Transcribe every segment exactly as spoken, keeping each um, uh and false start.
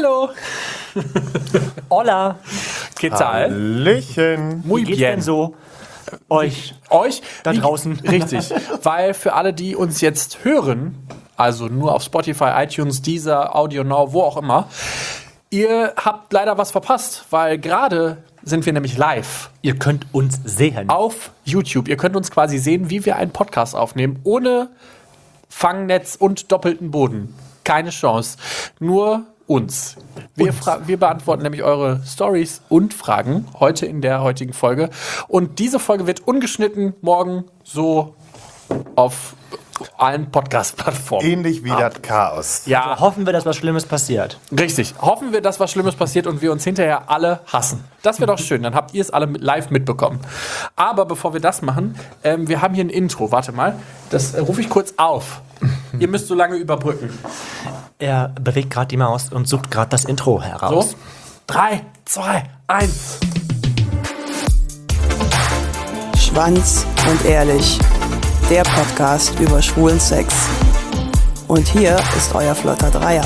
Hallo. Hola. ¿Qué tal? Hallöchen. Wie geht's denn so? Euch. Euch da draußen. Richtig. Weil für alle, die uns jetzt hören, also nur auf Spotify, iTunes, Deezer, Audio Now, wo auch immer, ihr habt leider was verpasst, weil gerade sind wir nämlich live. Ihr könnt uns sehen. Auf YouTube. Ihr könnt uns quasi sehen, wie wir einen Podcast aufnehmen, ohne Fangnetz und doppelten Boden. Keine Chance. Nur uns. Wir, fra- wir beantworten nämlich eure Stories und Fragen heute in der heutigen Folge. Und diese Folge wird ungeschnitten morgen so auf allen Podcast-Plattformen. Ähnlich wie das Chaos. Ja, Also hoffen wir, dass was Schlimmes passiert. richtig. Hoffen wir, dass was Schlimmes passiert und wir uns hinterher alle hassen. Das wäre doch schön, dann habt ihr es alle mit- live mitbekommen. Aber bevor wir das machen, ähm, wir haben hier ein Intro. Warte mal, das äh, rufe ich kurz auf. Ihr müsst so lange überbrücken. Er bewegt gerade die Maus und sucht gerade das Intro heraus. So, drei, zwei, eins. Schwanz und ehrlich, der Podcast über schwulen Sex. Und hier ist euer flotter Dreier.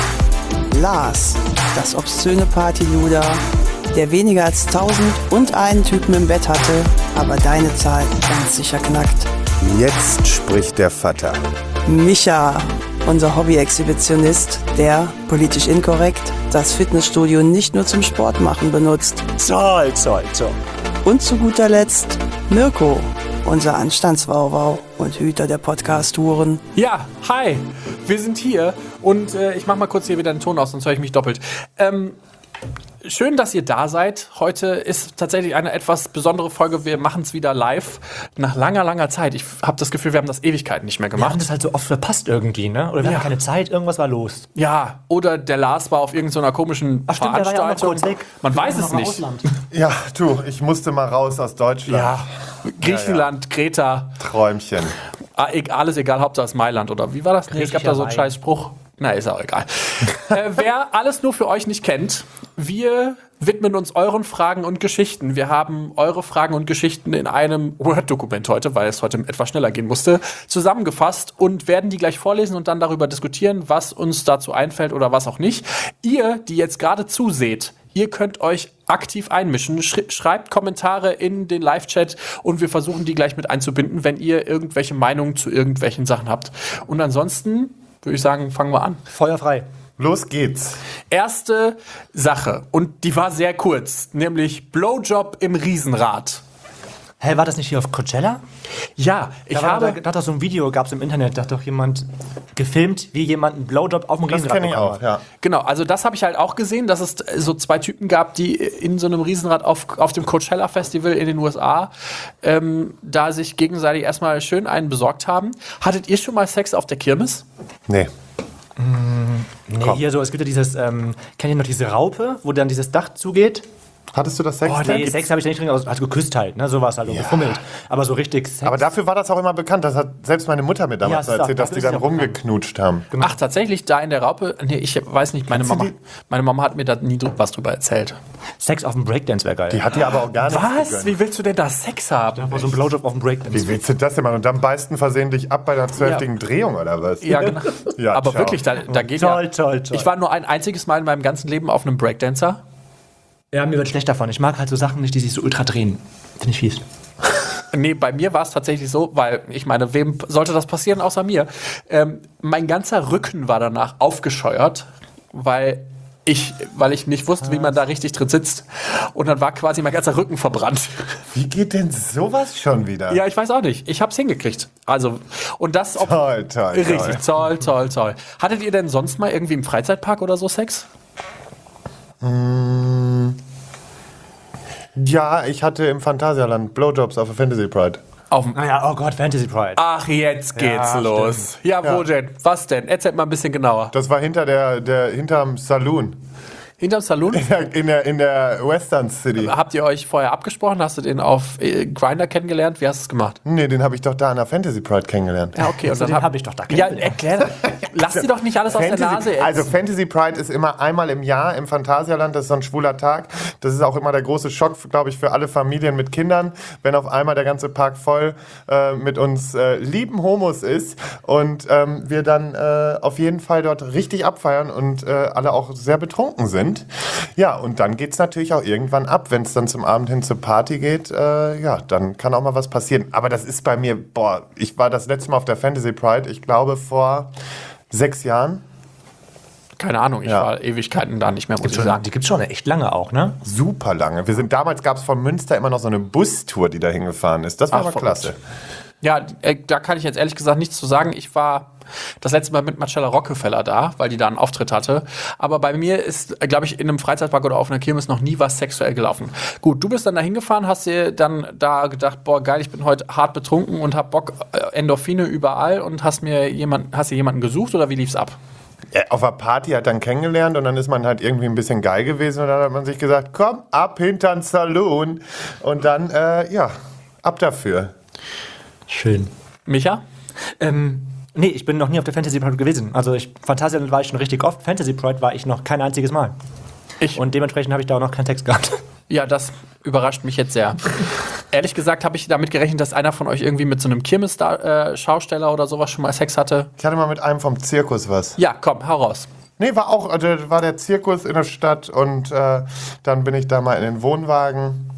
Lars, das obszöne Partyluder, der weniger als tausend und einen Typen im Bett hatte, aber deine Zahl ganz sicher knackt. Jetzt spricht der Vater. Micha, unser Hobby-Exhibitionist, der, politisch inkorrekt, das Fitnessstudio nicht nur zum Sport machen benutzt. Zoll, zoll, zoll. Und zu guter Letzt Mirko, unser Anstandswauwau und Hüter der Podcast-Touren. Ja, hi, wir sind hier und äh, ich mach mal kurz hier wieder den Ton aus, sonst höre ich mich doppelt. Ähm, schön, dass ihr da seid. Heute ist tatsächlich eine etwas besondere Folge. Wir machen es wieder live nach langer, langer Zeit. Ich habe das Gefühl, wir haben das Ewigkeiten nicht mehr Wir haben gemacht. das halt so oft verpasst irgendwie, ne? Oder wir Ja. hatten keine Zeit, irgendwas war los. Ja, oder der Lars war auf irgendeiner komischen Ach stimmt, der war ja auch noch Veranstaltung. kurz weg. Man Der weiß war es noch im nicht. Ausland. Ja, du, ich musste mal raus aus Deutschland. Ja, Griechenland, Kreta, Träumchen. ah, e- alles egal, Hauptsache es Mailand, oder wie war das? Nee, es gab da so einen Griechischer Wein. scheiß Spruch. Na, ist auch egal. äh, wer alles nur für euch nicht kennt, wir widmen uns euren Fragen und Geschichten. Wir haben eure Fragen und Geschichten in einem Word-Dokument heute, weil es heute etwas schneller gehen musste, zusammengefasst und werden die gleich vorlesen und dann darüber diskutieren, was uns dazu einfällt oder was auch nicht. Ihr, die jetzt gerade zuseht, ihr könnt euch aktiv einmischen. Schri- schreibt Kommentare in den Live-Chat und wir versuchen, die gleich mit einzubinden, wenn ihr irgendwelche Meinungen zu irgendwelchen Sachen habt. Und ansonsten würde ich sagen, fangen wir an. Feuer frei. Los geht's. Erste Sache, und die war sehr kurz, nämlich Blowjob im Riesenrad. Hä, war das nicht hier auf Coachella? Ja, ich Da, war, habe... da, da hat doch so ein Video, gab es im Internet, da hat doch jemand gefilmt, wie jemand einen Blowjob auf dem Das Riesenrad kenne ich bekommen auch, hat. ja. Genau, also das habe ich halt auch gesehen, dass es so zwei Typen gab, die in so einem Riesenrad auf, auf dem Coachella Festival in den U S A ähm, da sich gegenseitig erstmal schön einen besorgt haben. Hattet ihr schon mal Sex auf der Kirmes? Nee. Nee, hier so, es gibt ja dieses, ähm, kennt ihr noch diese Raupe, wo dann dieses Dach zugeht? Hattest du das Sex? Oh, nee, Sex habe ich da nicht drin, also also geküsst halt, ne, sowas halt, und Ja. gefummelt. Aber so richtig Sex. Aber dafür war das auch immer bekannt. Das hat selbst meine Mutter mir damals Ja, es ist erzählt, auch- dass die dafür dann ist ja bekannt. rumgeknutscht haben. Ach, tatsächlich, da in der Raupe? Nee, ich weiß nicht, meine Kennst du Mama, die? meine Mama hat mir da nie dr- was drüber erzählt. Sex auf dem Breakdance wäre geil. Die hat dir aber auch gar nichts Was? gegönnt. Wie willst du denn da Sex haben? Aber so ein Blowjob auf dem Breakdance. Wie willst du das denn machen? Und dann beißt du versehentlich ab bei der zwölftigen Drehung oder was? Ja, genau. Ja, Aber ciao. wirklich, da, da geht Toll, ja. toll, toll. Ich war nur ein einziges Mal in meinem ganzen Leben auf einem Breakdancer. Ja, mir wird schlecht davon. Ich mag halt so Sachen nicht, die sich so ultra drehen. Finde ich fies. Nee, bei mir war es tatsächlich so, weil ich meine, wem sollte das passieren außer mir? Ähm, mein ganzer Rücken war danach aufgescheuert, weil ich, weil ich nicht wusste, wie man da richtig drin sitzt. Und dann war quasi mein ganzer Rücken verbrannt. Wie geht denn sowas schon wieder? Ja, ich weiß auch nicht. Ich hab's hingekriegt. Also, und das... Ob, Toll, toll, Richtig, toll, toll, toll. Hattet ihr denn sonst mal irgendwie im Freizeitpark oder so Sex? Ja, ich hatte im Phantasialand Blowjobs auf der Fantasy Pride. Auf dem Naja, oh Gott, Fantasy Pride. Ach, jetzt geht's Ja, los. Ja, wo Ja. denn? Was denn? Erzähl mal ein bisschen genauer. Das war hinter der, der hinterm Saloon. Hinterm Saloon? In der, in der Western City. Habt ihr euch vorher abgesprochen? Hast du den auf äh, Grindr kennengelernt? Wie hast du es gemacht? Nee, den habe ich doch da an der Fantasy Pride kennengelernt. Ja, okay. Also den hab ich doch da Ja, kennengelernt. erklär. Lass die doch nicht alles aus Fantasy, der Nase ätzen. Also Fantasy Pride ist immer einmal im Jahr im Phantasialand, das ist so ein schwuler Tag. Das ist auch immer der große Schock, glaube ich, für alle Familien mit Kindern, wenn auf einmal der ganze Park voll äh, mit uns äh, lieben Homos ist und ähm, wir dann äh, auf jeden Fall dort richtig abfeiern und äh, alle auch sehr betrunken sind. Ja, und dann geht es natürlich auch irgendwann ab, wenn es dann zum Abend hin zur Party geht. Äh, ja, dann kann auch mal was passieren. Aber das ist bei mir, boah, ich war das letzte Mal auf der Fantasy Pride, ich glaube vor sechs Jahren. Keine Ahnung, ich Ja. war Ewigkeiten da nicht mehr, muss Gibt's ich schon, sagen. die gibt es schon echt lange auch, ne? Super lange. Wir sind, damals gab es von Münster immer noch so eine Bustour, die da hingefahren ist. Das war Ach, aber verrückt. klasse. Ja, äh, da kann ich jetzt ehrlich gesagt nichts zu sagen. Ich war das letzte Mal mit Marcella Rockefeller da, weil die da einen Auftritt hatte. Aber bei mir ist, glaube ich, in einem Freizeitpark oder auf einer Kirmes noch nie was sexuell gelaufen. Gut, du bist dann da hingefahren, hast dir dann da gedacht, boah, geil, ich bin heute hart betrunken und hab Bock, äh, Endorphine überall und hast mir jemand, hast dir jemanden gesucht oder wie lief's ab? Ja, auf der Party hat dann kennengelernt und dann ist man halt irgendwie ein bisschen geil gewesen und dann hat man sich gesagt, komm, ab hintern Saloon und dann, äh, ja, ab dafür. Schön. Micha? Ähm, nee, ich bin noch nie auf der Fantasy Pride gewesen. Also ich, Phantasialand war ich schon richtig oft, Fantasy Pride war ich noch kein einziges Mal. Ich. Und dementsprechend habe ich da auch noch keinen Text gehabt. Ja, das überrascht mich jetzt sehr. Ehrlich gesagt habe ich damit gerechnet, dass einer von euch irgendwie mit so einem Kirmes-Schausteller oder sowas schon mal Sex hatte. Ich hatte mal mit einem vom Zirkus was. Ja, komm, hau raus. Nee, war auch, also war der Zirkus in der Stadt und äh, dann bin ich da mal in den Wohnwagen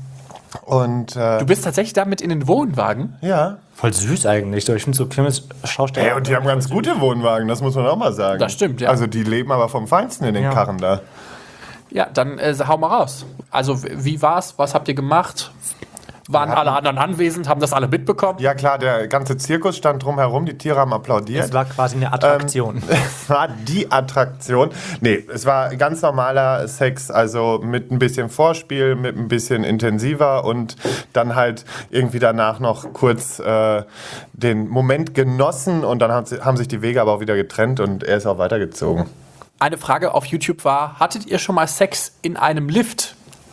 und äh, Du bist tatsächlich damit in den Wohnwagen? ja. Voll süß eigentlich. So, ich finde so Kirmes-Schausteller. Hey, und die haben ganz gute Wohnwagen, das muss man auch mal sagen. Das stimmt, ja. Also die leben aber vom Feinsten in den Ja. Karren da. Ja, dann äh, hau mal raus. Also, w- wie war's? Was habt ihr gemacht? Waren alle anderen anwesend? Haben das alle mitbekommen? Ja klar, der ganze Zirkus stand drumherum, die Tiere haben applaudiert. Es war quasi eine Attraktion. Es war die Attraktion. Nee, es war ganz normaler Sex, also mit ein bisschen Vorspiel, mit ein bisschen intensiver und dann halt irgendwie danach noch kurz äh, den Moment genossen und dann haben, sie, haben sich die Wege aber auch wieder getrennt und er ist auch weitergezogen. Eine Frage auf YouTube war, hattet ihr schon mal Sex in einem Lift?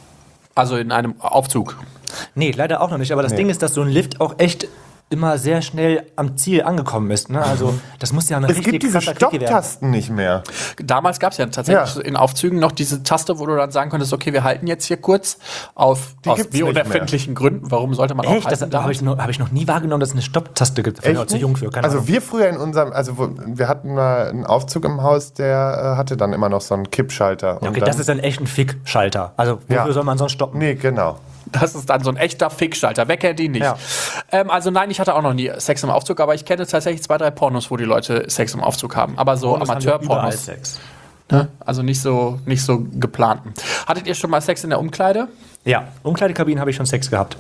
Also in einem Aufzug? Nee, leider auch noch nicht. Aber das Nee. Ding ist, dass so ein Lift auch echt immer sehr schnell am Ziel angekommen ist. Ne? Also das muss ja eine Es richtig gibt diese krasser Quickie werden. Stopptasten nicht mehr. Damals gab es ja tatsächlich Ja. in Aufzügen noch diese Taste, wo du dann sagen konntest, okay, wir halten jetzt hier kurz auf Die aus gibt's wie nicht unerfindlichen Gründen. Warum sollte man auch Echt? Das halten? habe ich, noch- hab ich noch nie wahrgenommen, dass es eine Stopptaste gibt. Ich bin auch zu nicht? jung für. Keine Also Ahnung. wir früher in unserem, also wo, wir hatten mal einen Aufzug im Haus, der äh, hatte dann immer noch so einen Kippschalter. Ja, Und okay, dann, das ist dann echt ein Fick-Schalter. Also wofür Ja. soll man sonst stoppen? Nee, genau. Das ist dann so ein echter Fickschalter. Wer kennt ihn nicht? Ja. Ähm, also nein, ich hatte auch noch nie Sex im Aufzug, aber ich kenne tatsächlich zwei, drei Pornos, wo die Leute Sex im Aufzug haben. Aber so Pornos haben ja überall Amateur-Pornos. Sex. Ne? Also nicht so, nicht so geplanten. Hattet ihr schon mal Sex in der Umkleide? Ja, Umkleidekabinen habe ich schon Sex gehabt.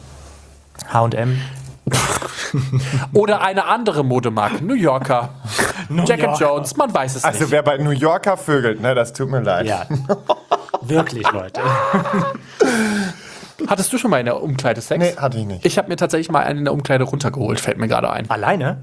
H und M. Oder eine andere Modemarke? New Yorker. Jack and Yorker. Jones, man weiß es Also nicht. wer bei New Yorker vögelt, ne, das tut mir leid. Ja. Wirklich, Leute. Hattest du schon mal in der Umkleide Sex? Nee, hatte ich nicht. Ich habe mir tatsächlich mal einen in der Umkleide runtergeholt, fällt mir gerade ein. Alleine?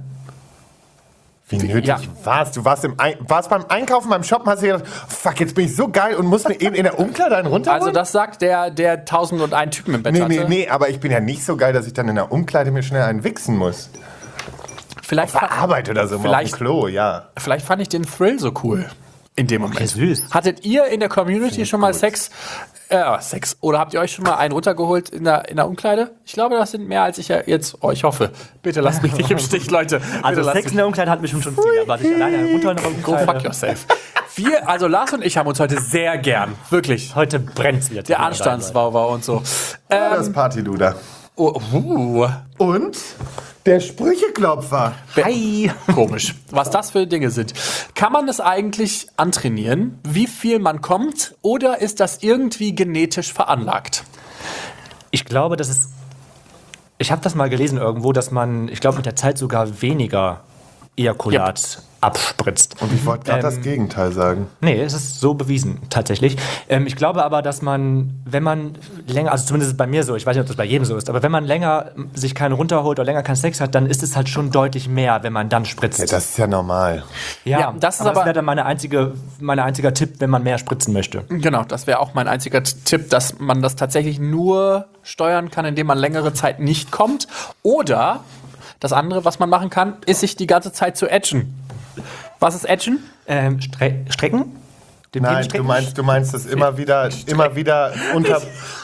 Wie nötig Ja. warst du? Warst, im Ein warst beim Einkaufen, beim Shoppen, hast du gedacht, fuck, jetzt bin ich so geil und muss mir eben in der Umkleide einen runterholen? Also das sagt der, der tausend und einen Typen im Bett nee, hatte. nee, nee, aber ich bin ja nicht so geil, dass ich dann in der Umkleide mir schnell einen wichsen muss. Vielleicht, fa Verarbeitet oder so mal auf Vielleicht- dem Klo, ja. vielleicht fand ich den Thrill so cool in dem Moment. süß. Hattet ihr in der Community schon mal Sex? Äh, Sex. Oder habt ihr euch schon mal einen runtergeholt in der, in der Umkleide? Ich glaube, das sind mehr, als ich ja jetzt euch hoffe. Bitte lasst mich nicht im Stich, Leute. Bitte Also lasst Sex mich- in der Umkleide hat mich schon schon viel. Aber ich alleine runter in der Go Umkleide. fuck yourself. Wir, also Lars und ich haben uns heute sehr gern. Wirklich. Heute brennt's wieder. Der Anstandsbauer und so. Ähm, Das Partyluder. oh, uh, Und der Sprücheklopfer. Hi. komisch. Was das für Dinge sind. Kann man es eigentlich antrainieren, wie viel man kommt, oder ist das irgendwie genetisch veranlagt? Ich glaube, das ist. Ich habe das mal gelesen irgendwo, dass man, ich glaube, mit der Zeit sogar weniger Ejakulat abspritzt. Und ich wollte gerade Ähm, das Gegenteil sagen. Nee, es ist so bewiesen, tatsächlich. Ähm, ich glaube aber, dass man, wenn man länger, also zumindest ist es bei mir so, ich weiß nicht, ob das bei jedem so ist, aber wenn man länger sich keinen runterholt oder länger keinen Sex hat, dann ist es halt schon deutlich mehr, wenn man dann spritzt. Ja, das ist ja normal. Ja, Ja, das ist aber aber- das wäre dann meine einzige, mein einziger Tipp, wenn man mehr spritzen möchte. Genau, das wäre auch mein einziger T- Tipp, dass man das tatsächlich nur steuern kann, indem man längere Zeit nicht kommt. Oder das andere, was man machen kann, ist sich die ganze Zeit zu edgen. Was ist Edgen? Ähm, Stre Strecken? Den Nein, Strecken? du meinst, du meinst das immer wieder, immer wieder unter...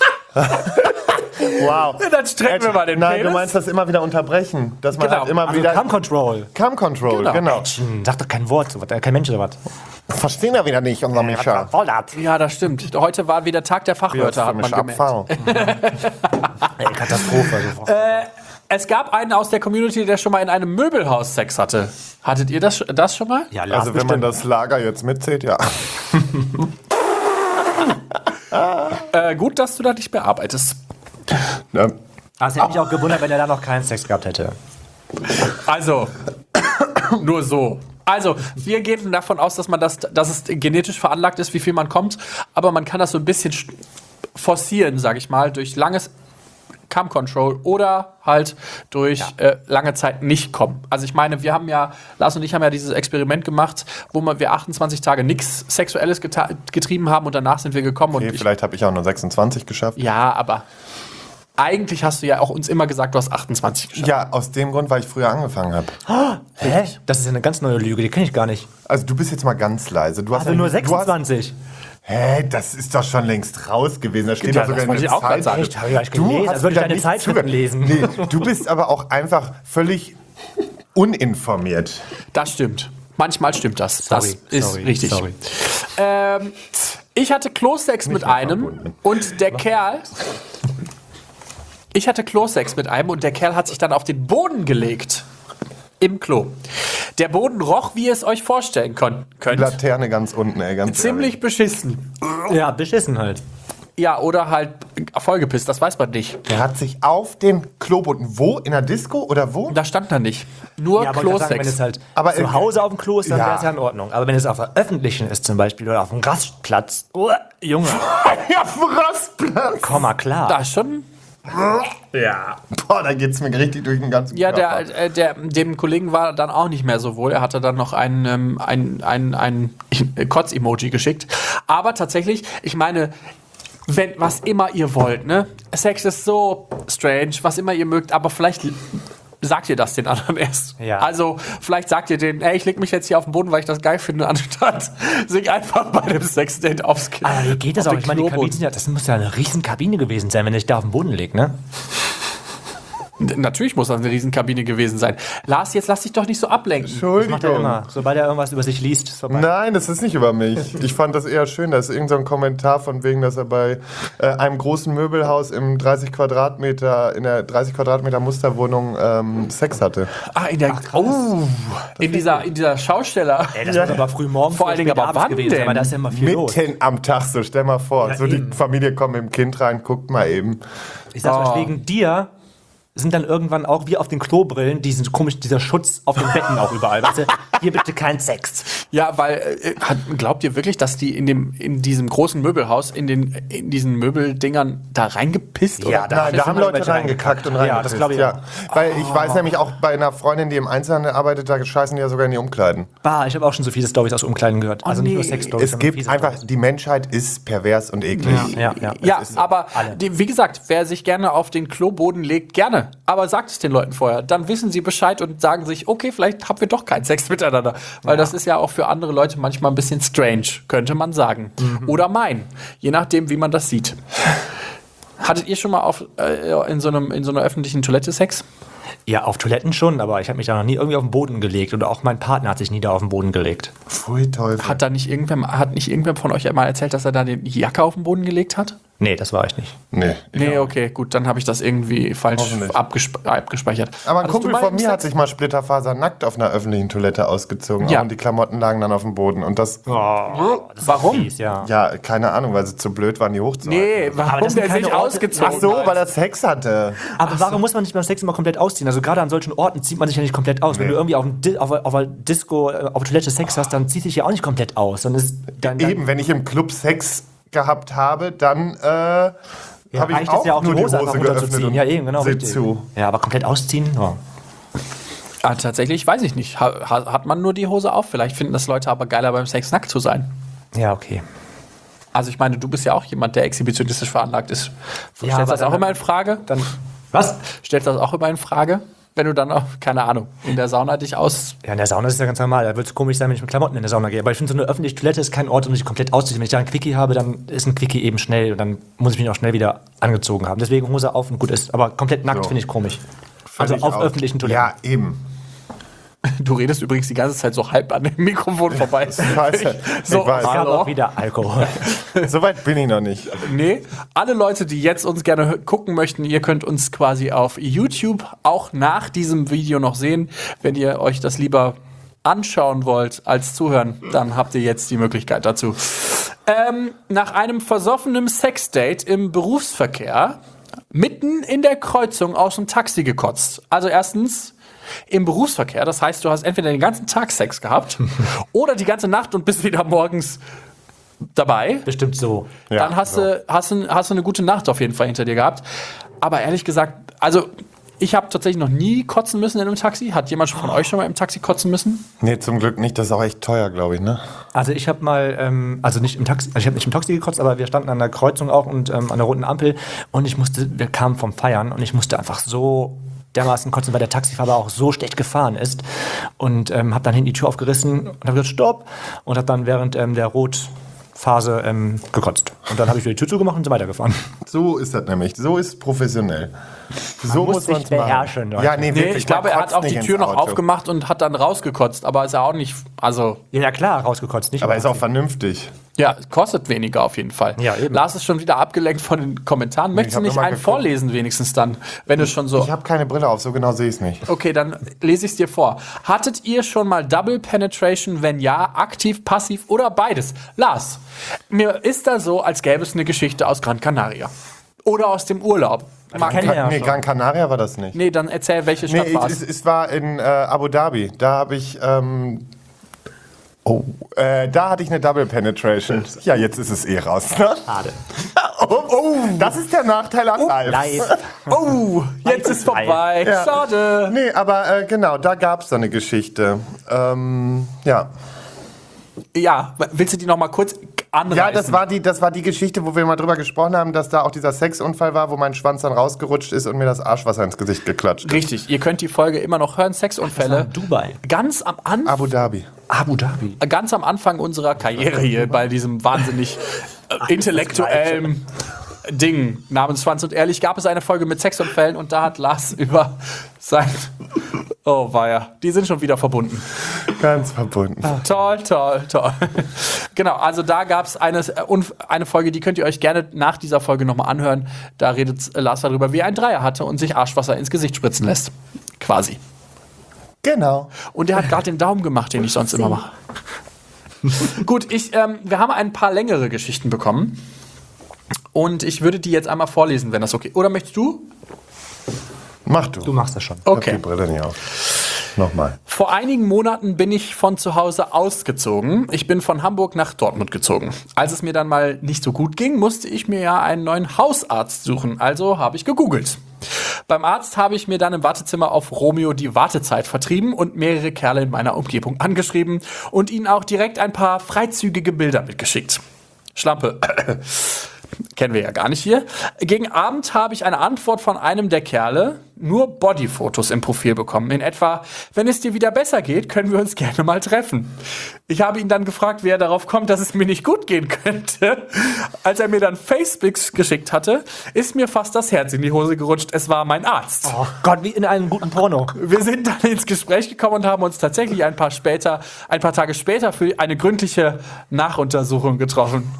Wow. Dann strecken wir mal den Nein, Penis. du meinst das immer wieder unterbrechen. Dass man Genau. halt immer Also wieder... Cam Control. Cam Control, Genau. genau. Hm, sag doch kein Wort, so was, äh, kein Mensch oder was. Verstehen wir wieder nicht, unser Mischa. Voll das. Ja, das stimmt. Heute war wieder Tag der Fachwörter, hat man gemerkt. Ey, Katastrophe. Also. Es gab einen aus der Community, der schon mal in einem Möbelhaus Sex hatte. Hattet ihr das, das schon mal? Ja, Lars Also wenn man bestimmt. das Lager jetzt mitzählt, ja. Äh, gut, dass du da nicht mehr arbeitest. Ja. Also, hätte mich auch gewundert, wenn er da noch keinen Sex gehabt hätte. Also, nur so. Also, wir gehen davon aus, dass man das, dass es genetisch veranlagt ist, wie viel man kommt, aber man kann das so ein bisschen st- forcieren, sag ich mal, durch langes Cam Control oder halt durch äh, lange Zeit nicht kommen. Also ich meine, wir haben ja, Lars und ich haben ja dieses Experiment gemacht, wo wir, wir achtundzwanzig Tage nichts Sexuelles geta- getrieben haben und danach sind wir gekommen. Okay, und ich, vielleicht habe ich auch nur sechsundzwanzig geschafft. ja, aber eigentlich hast du ja auch uns immer gesagt, du hast achtundzwanzig geschafft. Ja, aus dem Grund, weil ich früher angefangen habe. Hä? Das ist ja eine ganz neue Lüge, die kenne ich gar nicht. Also du bist jetzt mal ganz leise. Du hast Also nur du hast- sechsundzwanzig. Hä, das ist doch schon längst raus gewesen. Da steht Ja, doch sogar das in wollte der ich auch gerade Zeitung. sagen. Hab ich gar nicht Du gelesen, hast als würde ich wieder deine nicht Zeitschriften zugehört. lesen. Nee, du bist aber auch einfach völlig uninformiert. Das stimmt. Manchmal stimmt das. Sorry, das ist sorry, richtig. sorry. Ähm, ich hatte Klosex mit mehr einem verbunden. und der Kerl. Ich hatte Klosex mit einem und der Kerl hat sich dann auf den Boden gelegt. Im Klo. Der Boden roch, wie ihr es euch vorstellen kon- Die könnt. Laterne ganz unten, ey, ganz Ziemlich beschissen. Ja, beschissen halt. Ja, oder halt vollgepisst, das weiß man nicht. ehrlich. Der hat sich auf den Kloboden, wo? In der Disco oder wo? Da stand da nicht. Nur Ja, aber ich kann sagen, wenn Klosex. es halt Aber, zu äh, Hause auf dem Klo ist, dann ja. wäre es ja in Ordnung. Aber wenn es auf der öffentlichen ist zum Beispiel oder auf dem Rastplatz, oh, Junge, Ja, auf dem Rastplatz. komm mal klar. Da ist schon. Ja. Boah, da geht's mir richtig durch den ganzen Ja, Körper. der, äh, der, dem Kollegen war dann auch nicht mehr so wohl. Er hatte dann noch ein, ähm, ein, ein, ein Kotz-Emoji geschickt. Aber tatsächlich, ich meine, wenn, was immer ihr wollt, ne? Sex ist so strange, was immer ihr mögt, aber vielleicht sagt ihr das den anderen erst. Ja. Also, vielleicht sagt ihr denen, ey, ich leg mich jetzt hier auf den Boden, weil ich das geil finde, anstatt sich einfach bei dem Sexdate aufs Kinn. Aber wie geht das auf auch? den Ich meine, die Kloboden. Kabinen sind ja, das muss ja eine riesen Kabine gewesen sein, wenn ich da auf dem Boden lege, ne? Natürlich muss das eine Riesenkabine gewesen sein. Lars, jetzt lass dich doch nicht so ablenken. Das macht er Entschuldigung. immer. Sobald er irgendwas über sich liest, ist vorbei. Nein, das ist nicht über mich. Ich fand das eher schön. Da ist irgend so ein Kommentar von wegen, dass er bei äh, einem großen Möbelhaus im dreißig Quadratmeter, in der dreißig Quadratmeter Musterwohnung ähm, Sex hatte. Ah, in der oh, in dieser in dieser Schausteller. Ey, das muss aber früh morgens Vor allen Dingen oder aber abends wann gewesen sein, denn? weil da ist ja immer viel los. Mitten am Tag, so stell mal vor. Ja, so die eben. Familie kommt mit dem Kind rein, guckt mal eben. Ich sag Oh. euch, wegen dir sind dann irgendwann auch wie auf den Klobrillen diesen komisch, dieser Schutz auf den Betten auch überall. Weißt du, hier bitte kein Sex. Ja, weil äh, hat- glaubt ihr wirklich, dass die in dem in diesem großen Möbelhaus in den in diesen Möbeldingern da reingepisst Ja, oder? da- Nein, da sind haben mal Leute welche reingekackt und Ja, reingepisst. das glaub ich ja. Weil ich weiß nämlich auch bei einer Freundin, die im Einzelhandel arbeitet, da scheißen die ja sogar in die Umkleiden. Bah, ich habe auch schon so viele Storys aus Umkleiden gehört. Also nicht nur nee. Sex-Storys, Es sondern gibt fiese einfach, Storys. die Menschheit ist pervers und eklig. Ja, ja. Ja, Es ist aber alle. die, wie gesagt, wer sich gerne auf den Kloboden legt, gerne. Aber sagt es den Leuten vorher. Dann wissen sie Bescheid und sagen sich, okay, vielleicht haben wir doch keinen Sex miteinander. Weil das ist ja auch für andere Leute manchmal ein bisschen strange, könnte man sagen. Oder meinen. Je nachdem, wie man das sieht. Hattet ihr schon mal auf, äh, in, so einem, in so einer öffentlichen Toilette Sex? Ja, auf Toiletten schon, aber ich habe mich da noch nie irgendwie auf den Boden gelegt. Oder auch mein Partner hat sich nie da auf den Boden gelegt. Pfui Teufel. Hat da nicht irgendwer, hat nicht irgendwer von euch einmal erzählt, dass er da die Jacke auf den Boden gelegt hat? Nee, das war ich nicht. Nee. Nee, okay, gut, dann habe ich das irgendwie falsch Hoffentlich. abgespe abgespeichert. Aber ein Hattest Kumpel du mal von mir Sex? hat sich mal Splitterfaser nackt auf einer öffentlichen Toilette ausgezogen. Ja. Auch und die Klamotten lagen dann auf dem Boden. Und das, Warum? Fies, ja. ja, keine Ahnung, weil sie zu blöd waren, die hochzuhalten. Nee, Aber warum das sind der keine sich Orte- ausgezogen Ach so, hat? weil er Sex hatte. Aber warum muss man nicht beim Sex immer komplett ausziehen? Also gerade an solchen Orten zieht man sich ja nicht komplett aus. Wenn Nee. du irgendwie auf, dem Di auf, auf einer Disco, äh, auf der Toilette Sex hast, dann zieht sich ja auch nicht komplett aus. Dann ist, dann, dann Eben, wenn ich im Club Sex gehabt habe, dann äh, ja, habe ich reicht auch es ja auch nur die Hose, einfach geöffnet runterzuziehen. und Ja, eben, genau. seht richtig. zu. Ja, aber komplett ausziehen? Ja. Ah, tatsächlich weiß ich nicht. Ha ha- hat man nur die Hose auf? Vielleicht finden das Leute aber geiler, beim Sex nackt zu sein. Ja, okay. Also ich meine, du bist ja auch jemand, der exhibitionistisch veranlagt ist. Ja, Stellst aber das auch dann- immer in Frage? Dann. Was? Stellst du das auch immer in Frage? wenn du dann auch, keine Ahnung, in der Sauna dich aus... Ja, in der Sauna ist es ja ganz normal. Da wird es komisch sein, wenn ich mit Klamotten in der Sauna gehe. Aber ich finde, so eine öffentliche Toilette ist kein Ort, um sich komplett auszuziehen. Wenn ich da ein Quickie habe, dann ist ein Quickie eben schnell und dann muss ich mich auch schnell wieder angezogen haben. Deswegen Hose auf und gut ist. Aber komplett nackt So. finde ich komisch. Find Also ich auf auch. öffentlichen Toiletten. Ja, eben. Du redest übrigens die ganze Zeit so halb an dem Mikrofon vorbei. Ich weiß, So, ich weiß. Ich habe hallo. auch wieder Alkohol. So weit bin ich noch nicht. Nee, alle Leute, die jetzt uns gerne hö- gucken möchten, ihr könnt uns quasi auf YouTube auch nach diesem Video noch sehen. Wenn ihr euch das lieber anschauen wollt als zuhören, dann habt ihr jetzt die Möglichkeit dazu. Ähm, nach einem versoffenen Sexdate im Berufsverkehr mitten in der Kreuzung aus dem Taxi gekotzt. Also erstens im Berufsverkehr, das heißt, du hast entweder den ganzen Tag Sex gehabt oder die ganze Nacht und bist wieder morgens dabei. Bestimmt so. Ja, Dann hast, so. du, hast, du, hast du eine gute Nacht auf jeden Fall hinter dir gehabt. Aber ehrlich gesagt, also ich habe tatsächlich noch nie kotzen müssen in einem Taxi. Hat jemand von euch schon mal im Taxi kotzen müssen? Nee, zum Glück nicht. Das ist auch echt teuer, glaube ich, ne? Also ich habe mal, ähm, also nicht im Taxi, also ich habe nicht im Taxi gekotzt, aber wir standen an der Kreuzung auch und ähm, an der roten Ampel und ich musste, wir kamen vom Feiern und ich musste einfach so dermaßen kotzen, weil der Taxifahrer auch so schlecht gefahren ist und ähm, habe dann hinten die Tür aufgerissen und habe gesagt, stopp und habe dann während ähm, der Rotphase ähm, gekotzt. Und dann habe ich wieder die Tür zugemacht und so weitergefahren. So ist das nämlich. So ist professionell. So muss sich man's machen. beherrschen, Leute. Ja, nee, Nee, wirklich, ich glaube, man er hat kotzt auch nicht die ins Tür noch Auto. aufgemacht und hat dann rausgekotzt. Aber ist ja auch nicht, also, Ja, ja klar, rausgekotzt, nicht Aber im ist auch Taxi. vernünftig. ja, kostet weniger auf jeden Fall. Ja, eben. Lars ist schon wieder abgelenkt von den Kommentaren. Möchtest du hab nicht nur mal einen geguckt. vorlesen wenigstens dann, wenn es schon so... Ich habe keine Brille auf, so genau sehe ich es nicht. Okay, dann lese ich es dir vor. Hattet ihr schon mal Double Penetration? Wenn ja, aktiv, passiv oder beides? Lars, mir ist da so, als gäbe es eine Geschichte aus Gran Canaria. Oder aus dem Urlaub. Mag- kenn ja nee, schon. Gran Canaria war das nicht. Nee, dann erzähl, welche Stadt Nee, war es, es. es war in äh, Abu Dhabi. Da habe ich. Ähm, oh, äh, da hatte ich eine Double Penetration. Ja, jetzt ist es eh raus. Ne? Schade. Oh, oh, das ist der Nachteil an live. Live. Oh, jetzt ist vorbei. Ja. Schade. Nee, aber äh, genau, da gab es so eine Geschichte. Ähm, ja. Ja, willst du die noch mal kurz anreißen? Ja, das war, die, das war die Geschichte, wo wir mal drüber gesprochen haben, dass da auch dieser Sexunfall war, wo mein Schwanz dann rausgerutscht ist und mir das Arschwasser ins Gesicht geklatscht ist. Richtig, ihr könnt die Folge immer noch hören. Sexunfälle. Dubai. Ganz am Anfang. Abu Dhabi. Abu Dhabi. Ganz am Anfang unserer Karriere hier bei diesem wahnsinnig äh, intellektuellen Ding namens Schwanz und Ehrlich gab es eine Folge mit Sexunfällen und da hat Lars über sein... Oh weia, die sind schon wieder verbunden. Ganz verbunden. Toll, toll, toll. Genau, also da gab es eine, äh, Unf- eine Folge, die könnt ihr euch gerne nach dieser Folge nochmal anhören. Da redet äh, Lars darüber, wie er einen Dreier hatte und sich Arschwasser ins Gesicht spritzen lässt. Quasi. Genau. Und der hat gerade den Daumen gemacht, den ich sonst immer mache. Gut, ich, ähm, wir haben ein paar längere Geschichten bekommen. Und ich würde die jetzt einmal vorlesen, wenn das okay ist. Oder möchtest du? Mach du. Du machst das schon. Ich hab Okay. die Brille nicht auf. Nochmal. Vor einigen Monaten bin ich von zu Hause ausgezogen. Ich bin von Hamburg nach Dortmund gezogen. Als es mir dann mal nicht so gut ging, musste ich mir ja einen neuen Hausarzt suchen. Also habe ich gegoogelt. Beim Arzt habe ich mir dann im Wartezimmer auf Romeo die Wartezeit vertrieben und mehrere Kerle in meiner Umgebung angeschrieben und ihnen auch direkt ein paar freizügige Bilder mitgeschickt. Schlampe. Kennen wir ja gar nicht hier. Gegen Abend habe ich eine Antwort von einem der Kerle, nur Bodyfotos im Profil bekommen. In etwa, wenn es dir wieder besser geht, können wir uns gerne mal treffen. Ich habe ihn dann gefragt, wie er darauf kommt, dass es mir nicht gut gehen könnte. Als er mir dann Facepics geschickt hatte, ist mir fast das Herz in die Hose gerutscht. Es war mein Arzt. Oh Gott, wie in einem guten Porno. Wir sind dann ins Gespräch gekommen und haben uns tatsächlich ein paar später, ein paar Tage später für eine gründliche Nachuntersuchung getroffen.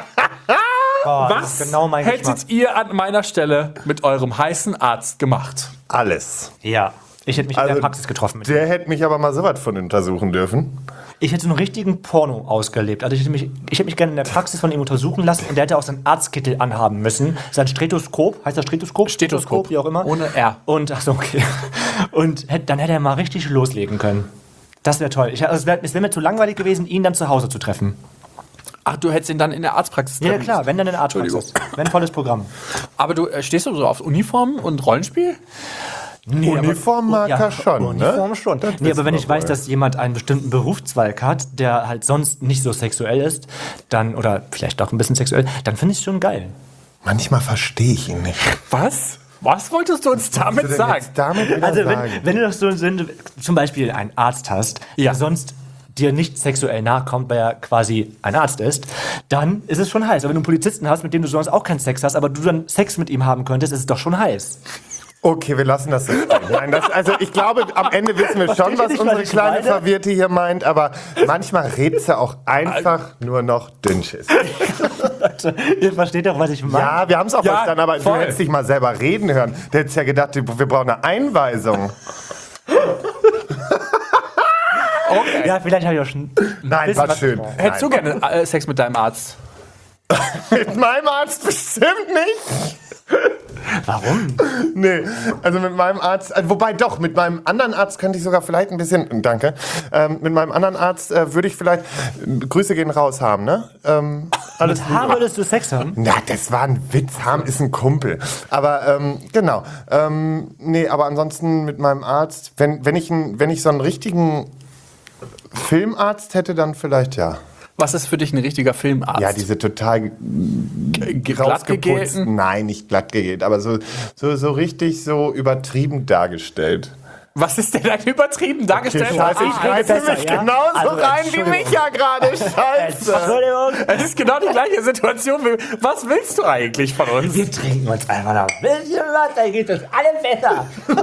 Oh, das Was ist genau mein hättet Geschmack. ihr an meiner Stelle mit eurem heißen Arzt gemacht? Alles. Ja. Ich hätte mich in Also, der Praxis getroffen. Mit Der hätte mich aber mal so was von untersuchen dürfen. Ich hätte so einen richtigen Porno ausgelebt. Also ich hätte mich, ich hätte mich gerne in der Praxis von ihm untersuchen lassen und der hätte auch seinen Arztkittel anhaben müssen. Sein Stethoskop, heißt das Stethoskop? Stethoskop, wie auch immer. ohne R. Und, ach so, okay. Und hätte, dann hätte er mal richtig loslegen können. Das wäre toll. Ich, also es wäre wär mir zu langweilig gewesen, ihn dann zu Hause zu treffen. Ach, du hättest ihn dann in der Arztpraxis Ja, treffen klar, müssen. wenn dann in der Arztpraxis. Wenn volles Programm. Aber du äh, stehst du so auf Uniform und Rollenspiel? Nee, Uniformmarker schon, Uniform ne? schon. Das Nee, aber wissen wenn wir ich weiß, wohl. dass jemand einen bestimmten Berufszweig hat, der halt sonst nicht so sexuell ist, dann, oder vielleicht auch ein bisschen sexuell, dann finde ich es schon geil. Manchmal verstehe ich ihn nicht. Was? Was wolltest du uns damit Was sagen? jetzt damit wieder Also, wenn, sagen? wenn du doch so so zum Beispiel einen Arzt hast, Ja. der sonst dir nicht sexuell nachkommt, weil er quasi ein Arzt ist, dann ist es schon heiß. Aber wenn du einen Polizisten hast, mit dem du sonst auch keinen Sex hast, aber du dann Sex mit ihm haben könntest, ist es doch schon heiß. Okay, wir lassen das so stehen. Nein, das, also ich glaube, am Ende wissen wir schon, Versteht ihr was nicht, unsere was ich kleine meine? Verwirrte hier meint, aber manchmal redet sie auch einfach nur noch Dünnschiss. Ihr versteht doch, was ich meine. Ja, wir haben es auch Ja, verstanden, aber voll. du hättest dich mal selber reden hören. Du hättest ja gedacht, wir brauchen eine Einweisung. Okay. Ja, vielleicht habe ich auch schon. Nein, bisschen war was schön. gebraucht. Hättest du Nein. gerne äh, Sex mit deinem Arzt? Mit meinem Arzt bestimmt nicht. Warum? Nee, also mit meinem Arzt, äh, wobei doch, mit meinem anderen Arzt könnte ich sogar vielleicht ein bisschen, danke, ähm, mit meinem anderen Arzt äh, würde ich vielleicht, äh, Grüße gehen raus haben, ne? Ähm, alles Mit Haar würdest du Sex haben? Na, das war ein Witz. Harm ist ein Kumpel. Aber ähm, genau. Ähm, nee, aber ansonsten mit meinem Arzt, wenn, wenn, ich ein, wenn ich so einen richtigen Filmarzt hätte, dann vielleicht ja. Was ist für dich ein richtiger Filmarzt? Ja, diese total Ge- rausgeputzten, glattgegelten? nein, nicht glatt gegelt, aber so, so, so richtig so übertrieben dargestellt. Was ist denn da übertrieben dargestellt? Scheiße, ich Ah, schreibe besser, mich ja? genauso Also, rein wie Entschuldigung. Micha gerade. Scheiße. Entschuldigung. Es ist genau die gleiche Situation. wie- Was willst du eigentlich von uns? Wir trinken uns einfach noch ein bisschen was, dann geht es alles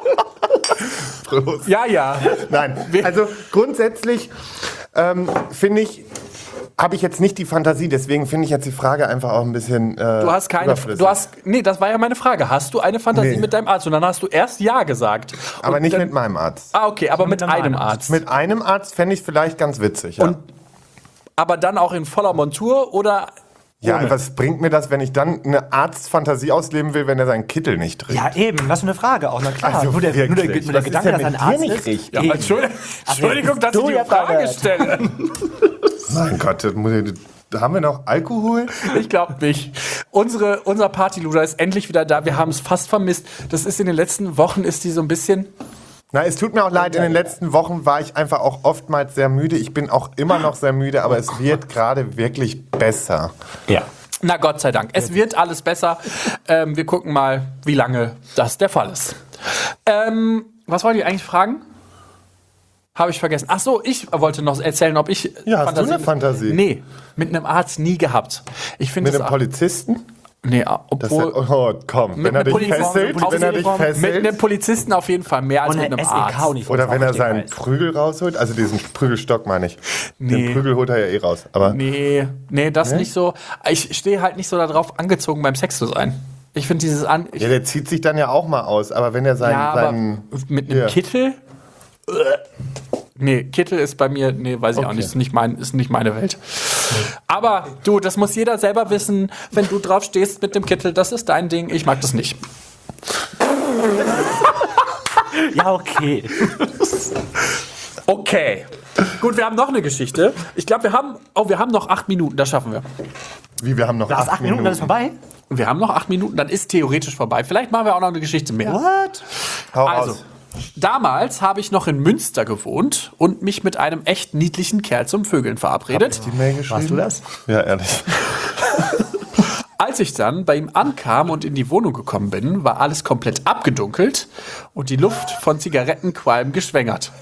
besser. Ja, ja. Nein, also grundsätzlich ähm, finde ich, habe ich jetzt nicht die Fantasie, deswegen finde ich jetzt die Frage einfach auch ein bisschen äh, Du hast keine. überflüssig. Du hast. Nee, das war ja meine Frage. Hast du eine Fantasie Nee. mit deinem Arzt? Und dann hast du erst Ja gesagt. aber Und nicht dann, mit meinem Arzt. Ah, okay, aber mit, mit einem einem Arzt. Arzt. Mit einem Arzt fände ich vielleicht ganz witzig. Ja, Und aber dann auch in voller Montur oder. ja ohne? was bringt mir das, wenn ich dann eine Arztfantasie ausleben will, wenn er seinen Kittel nicht trägt? Ja, eben, was für eine Frage auch. Na klar, Also nur der, nur der, wirklich, nur der was ist Gedanke, denn dass mit ein dir Arzt nicht ist. richtig? Ja, Eben. Entschuldigung, Entschuldigung, dass du ich die ja Frage verwirrt. stelle. Mein Gott, das muss ich, haben wir noch Alkohol? Ich glaube nicht. Unsere, unser Partyluder ist endlich wieder da. Wir haben es fast vermisst. Das ist in den letzten Wochen, ist die so ein bisschen. Na, es tut mir auch leid, in den letzten Wochen war ich einfach auch oftmals sehr müde. Ich bin auch immer noch sehr müde, aber es wird gerade wirklich besser. Ja. Na Gott sei Dank. Es wird alles besser. Ähm, wir gucken mal, wie lange das der Fall ist. Ähm, was wollte ich eigentlich fragen? Habe ich vergessen. Ach so, ich wollte noch erzählen, ob ich. Ja, hast du eine Fantasie? Nee, mit einem Arzt nie gehabt. Ich finde Mit das. einem Polizisten? Nee, Das obwohl. hat, oh, komm, wenn er einem dich Polizisten- fesselt, auf wenn er dich jeden Fall Mit fesselt. einem Polizisten auf jeden Fall mehr als Und mit eine einem S E Arzt. K-Uniform. Oder wenn er seinen Prügel rausholt, also diesen Prügelstock meine ich. Nee. Den Prügel holt er ja eh raus. Aber Nee, nee, das Nee? nicht so. Ich stehe halt nicht so darauf, angezogen beim Sex zu sein. Ich finde dieses an. Ich, ja, der zieht sich dann ja auch mal aus. Aber wenn er seinen, ja, aber seinen mit einem hier. Kittel. Äh, Nee, Kittel ist bei mir, nee, weiß ich auch Okay. nicht, ist nicht, mein, ist nicht meine Welt. Aber du, das muss jeder selber wissen, wenn du drauf stehst mit dem Kittel, das ist dein Ding, ich mag das nicht. Ja, okay. Okay. Gut, wir haben noch eine Geschichte. Ich glaube, wir haben, oh, wir haben noch acht Minuten, das schaffen wir. Wie, wir haben noch Das ist acht, acht Minuten, dann ist vorbei. Wir haben noch acht Minuten, dann ist theoretisch vorbei. Vielleicht machen wir auch noch eine Geschichte mehr. What? Hau Also, raus. damals habe ich noch in Münster gewohnt und mich mit einem echt niedlichen Kerl zum Vögeln verabredet. Die Mail geschrieben? Warst du das? Ja, ehrlich. Als ich dann bei ihm ankam und in die Wohnung gekommen bin, war alles komplett abgedunkelt und die Luft von Zigarettenqualm geschwängert.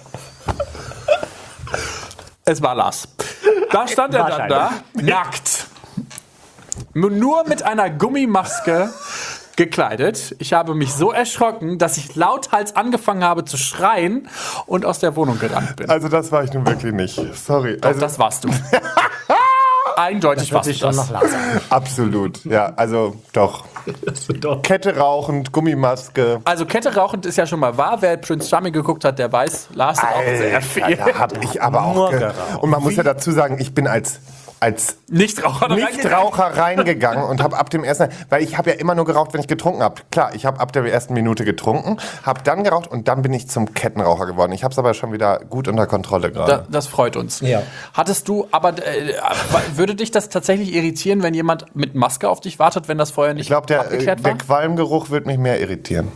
Es war Lars. Da stand er dann da, nackt. Nur mit einer Gummimaske gekleidet. Ich habe mich so erschrocken, dass ich lauthals angefangen habe zu schreien und aus der Wohnung gerannt bin. Also das war ich nun wirklich nicht. Sorry. Doch, Also, das warst du. Eindeutig Hört warst du sich schon das. noch Lars an. absolut. Ja, also doch. Doch. Kette rauchend, Gummimaske. Also Kette rauchend ist ja schon mal wahr. Wer Prince Charming geguckt hat, der weiß, Lars raucht sehr viel. da hab ich aber auch. Nur Ge geraucht. Und man muss ja dazu sagen, ich bin als als Nichtraucher. Nichtraucher reingegangen und habe ab dem ersten, weil ich habe ja immer nur geraucht, wenn ich getrunken habe. Klar, ich habe ab der ersten Minute getrunken, habe dann geraucht und dann bin ich zum Kettenraucher geworden. Ich habe es aber schon wieder gut unter Kontrolle Da, gerade. das freut uns. Ja. Hattest du, aber äh, würde dich das tatsächlich irritieren, wenn jemand mit Maske auf dich wartet, wenn das vorher nicht Ich glaube, der, äh, abgeklärt der war? Qualmgeruch wird mich mehr irritieren.